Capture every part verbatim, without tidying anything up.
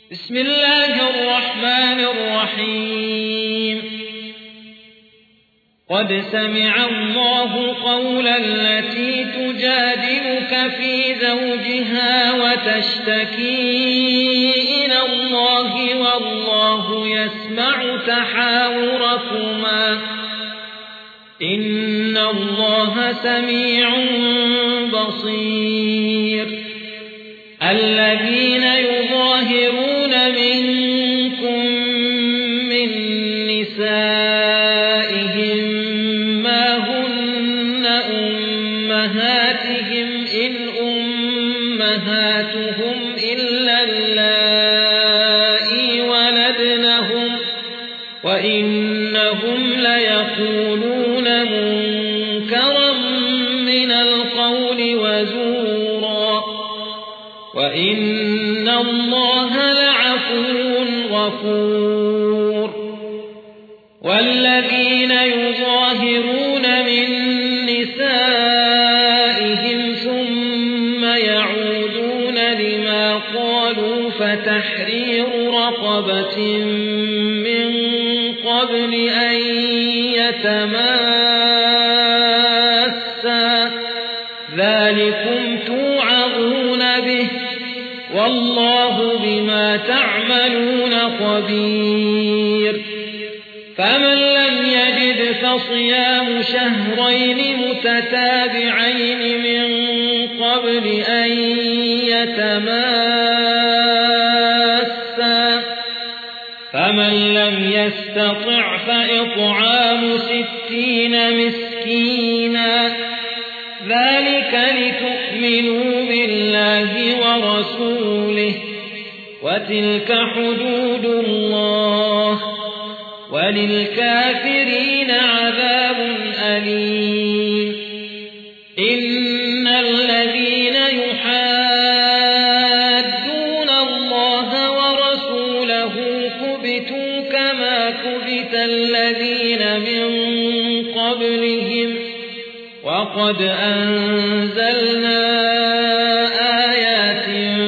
بسم الله الرحمن الرحيم قد سمع الله قول التي تجادلك في زوجها وتشتكي إلى الله والله يسمع تحاوركما إن الله سميع بصير الذين يظاهرون منكم من نسائهم ما هن أمهاتهم إن أمهاتهم إلا اللائي ولدنهم وإنهم ليقولون منكرا من القول وزورا وإن الله لعفو غفور والذين يظاهرون من نسائهم ثم يعودون لما قالوا فتحرير رقبة من قبل أن يتماسا ذلكم توعظون به والله بما تعملون خبير فمن لم يجد فصيام شهرين متتابعين من قبل أن يتماسا فمن لم يستطع فإطعام ستين مسكينا ذلك لتؤمنوا بالله ورسوله وتلك حدود الله وللكافرين عذاب أليم إن الذين يحادون الله ورسوله كبتوا كما كبت الذين من قبلهم وقد أنزلنا آيات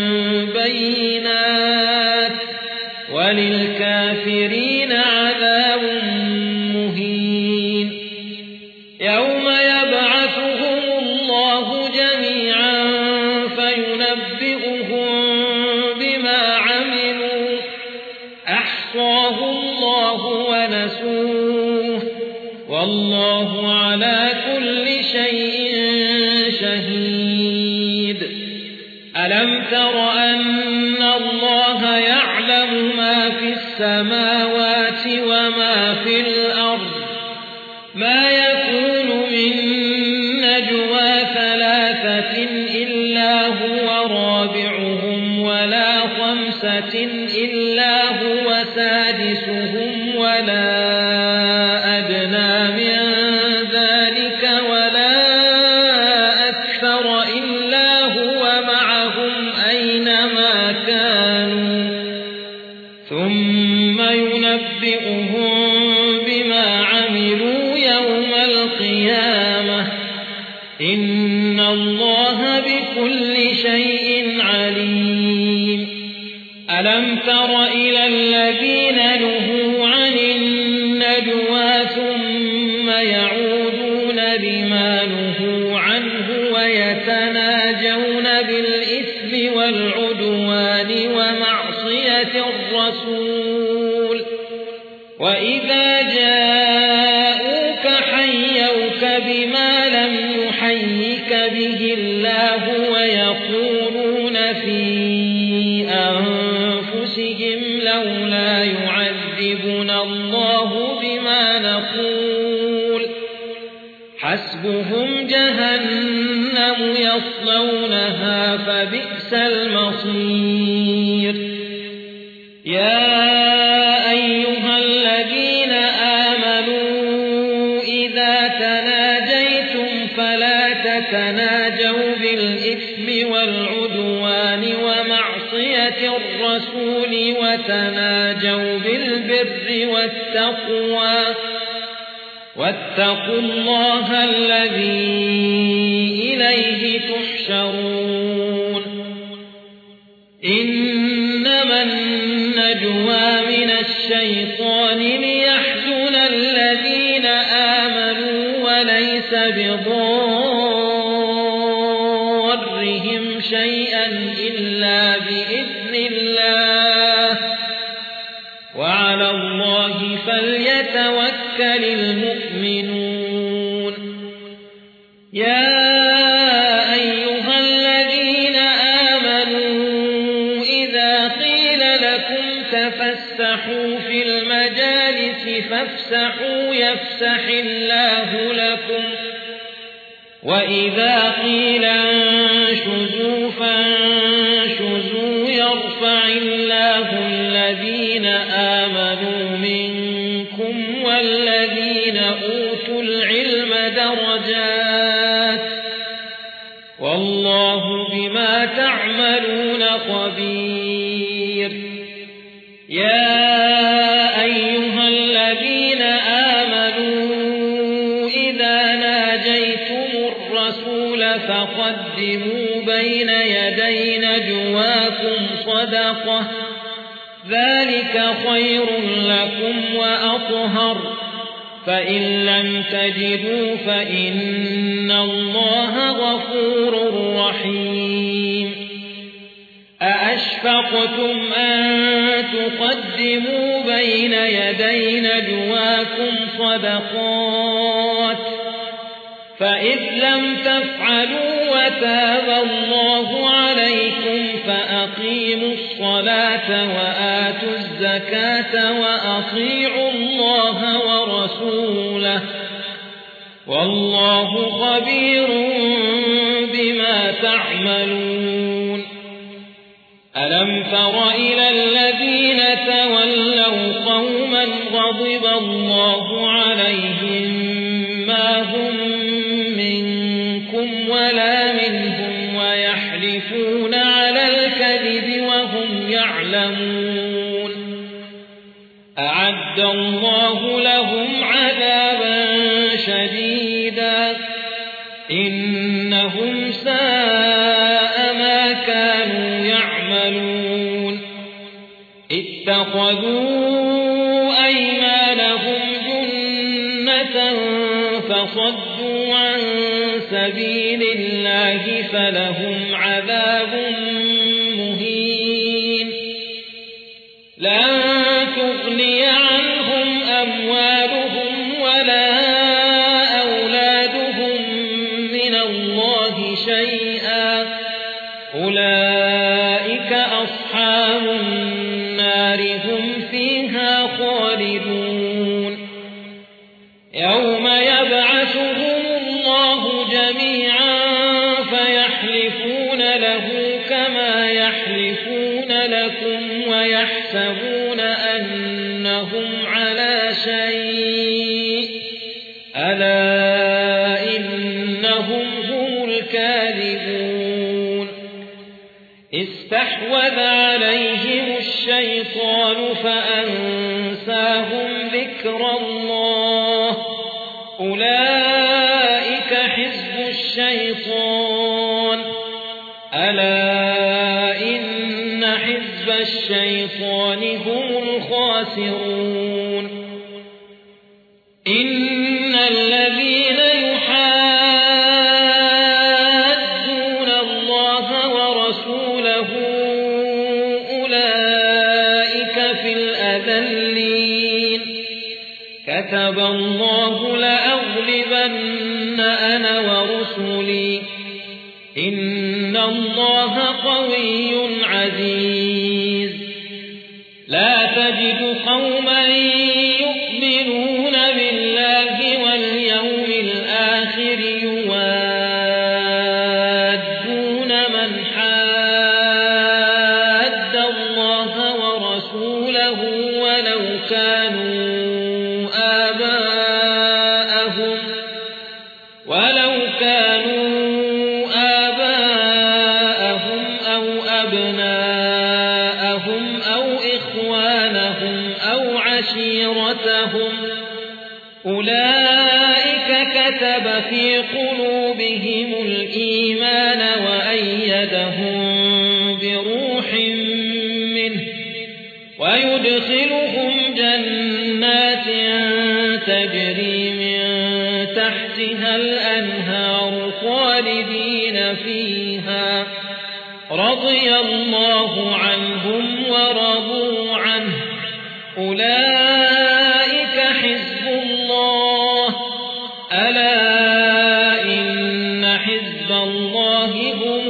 بينات وللكافرين عذاب مهين يوم يبعثهم الله جميعا فينبئهم بما عملوا أحصاه الله ونسوه والله على كل شيء شهيد ألم تر أن الله يعلم ما في السماوات وما في الأرض ما يكون من نجوى ثلاثة إلا هو رابعهم ولا خمسة إلا هو سادسهم ولا أدنى من ذلك ولا أكثر إلا هو معهم أينما كانوا ثم ينبئهم بما عملوا يوم القيامة إن الله بكل شيء عليم ألم تر إلى الذين نهوا عن النجوى ثم يعودون لما نهوا عنه ويتناجون بالإثم والعدوان ومعصية الرسول وإذا جاءوك حيوك بما لم يحيك به الله ويقولون في أنفسهم لولا يعذبنا الله بما نقول حسبهم جهنم يصلونها فبئس المصير يا أيها الذين آمنوا إذا تناجيتم فلا تتناجوا بالإثم والعدوان ومعصية الرسول وتناجوا بالبر والتقوى واتقوا الله الذي إليه تحشرون إنما النجوى من الشيطان ليحزن الذين آمنوا وليس بضارهم شيئا إلا بإذن الله وعلى الله فليتوكل المؤمنون. يا أيها الذين آمنوا إذا قيل لكم تفسحوا في المجالس فافسحوا يفسح الله لكم وإذا قيل انشزوا فانشزوا يرفع الله الذين آمنوا منكم والذين أوتوا العلم درجات والله بما تعملون خبير. يا أيها الذين آمنوا إذا ناجيتم الرسول فقدموا بين يدي نجواكم صدقة ذلك خير لكم وأطهر فإن لم تجدوا فإن الله غفور رحيم. أأشفقتم أن تقدموا بين يدي نجواكم صدقات فإذ لم تفعلوا وتاب الله عليكم فأقيموا الصلاة وآتوا الزكاة وأطيعوا الله ورسوله والله خبير بما تعملون. ألم تر إلى الذين تولوا قوما غضب الله عليهم ما هم منكم ولا منهم ويحلفون على الكذب وهم يعلمون أعد الله لهم عذابا شديدا إنهم ساء ما كانوا يعملون. اتخذوا أيمانهم جنة فصدوا عن سبيل الله فلهم عذاب مهين. لن تغني عنهم أموالهم ولا أولادهم من الله شيئا أولئك أصحاب النار هم فيها خالدون. يوم يبعثهم الله جميعا فيحلفون له كما يحلفون لكم ويحسبون أنهم على شيء ألا إنهم هم الكاذبون. استحوذ عليهم الشيطان فأنساهم ذكر الله أولئك حزب الشيطان ألا إن حزب الشيطان هم الخاسرون. إن الذين يحادون الله ورسوله أولئك في الأذلين كتب الله لأغلبن أنا ورسلي إن الله قوي عزيز. لا تجد قوما يؤمنون بالله واليوم الآخر يوادون من حاد الله ورسوله ولو كانوا آباءهم ولو كانوا آباءهم أو أبناءهم أو إخوانهم أو عشيرتهم أولئك كتب في قلوبهم الإيمان وأيدهم بروح منه ويدخلهم جنات تجري من تحتها الأنهار خالدين فيها رضي الله عنهم ورضوا عنه أولئك حزب الله ألا إن حزب الله هم